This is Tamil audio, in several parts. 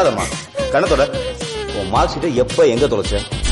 அழாதம்மா. கண்ணத்தோட உன் மார்க் ஷீட்டை எப்ப எங்க தொலைச்ச?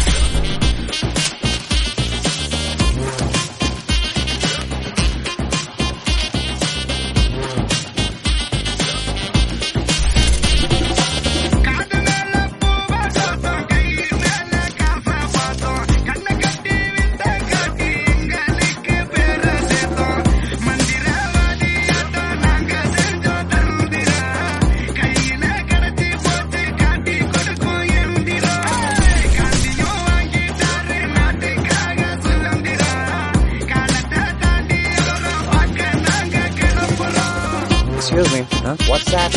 Excuse me. What's that?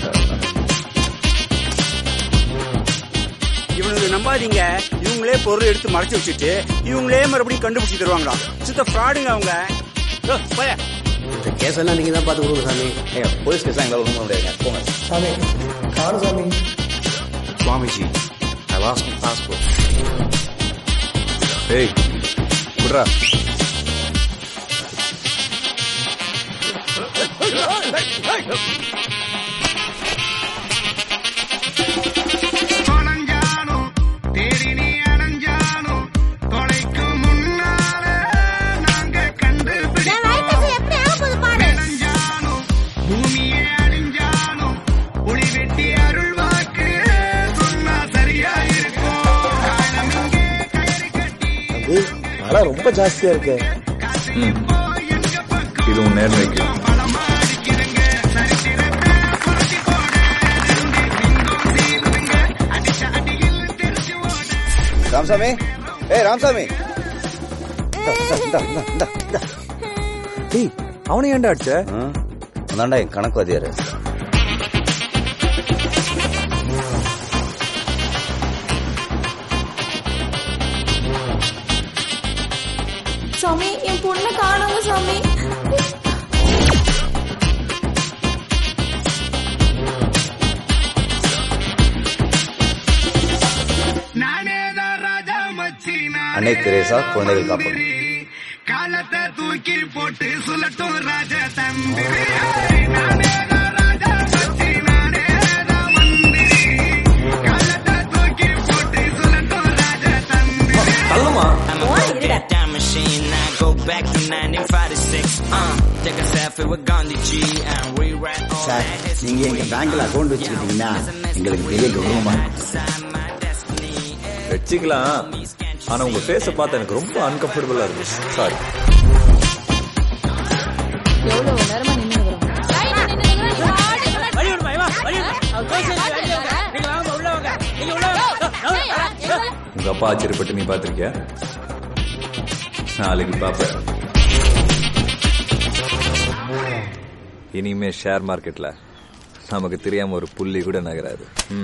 இவனுக்கு நம்பாதீங்க. இவங்களே பொருள் எடுத்து மறைச்சு வச்சுட்டு இவங்களே மறுபடியும் கண்டுபிடிச்சு தருவாங்களா? சுத்த ஃப்ராடுங்க அவங்க. இந்த கேஸ் எல்லாம் நீங்க தான் பார்த்து கொடுங்க சாமி. போலீஸ் கேஸ் எங்களால் ஒன்றும் முடியாதுங்க. போங்க சாமி. காணு சாமி. Swamiji, I lost my passport. Hey, குட்ரா. ரொம்ப ஜாஸ்தியா இருக்கு. இது உன் நேர்மைக்கு. ராமசாமி, ராமசாமி, அவனை ஏன்டா அடிச்ச? அதான்டா என் கணக்கு வாத்தியாரு. சாமி, என் பொண்ணை காணாம சாமி. அன்னை தெரேசா குழந்தைகள் காப்பகம். காலத்தை தூக்கி போட்டு சொல்லட்டும் ராஜ தம்பி. சார், நீங்க எங்க பேங்க்ல அக்கௌண்ட் வச்சுக்கிட்டீங்கன்னா எங்களுக்கு பெரிய கௌரவமா வச்சுக்கலாம். ஆனா உங்க ஃபேஸ பார்த்தா எனக்கு ரொம்ப அன்கம்ஃபர்டபுளா இருக்கு. சாரி. எவ்வளவு நேரமா நின்னுறோம். உங்க அப்பா ஆச்சரியப்பட்டு நீ பாத்திருக்கியா? நாளைக்கு பாப்ப. இனிமே ஷேர் மார்க்கெட்ல நமக்கு தெரியாம ஒரு புள்ளி கூட நகராது.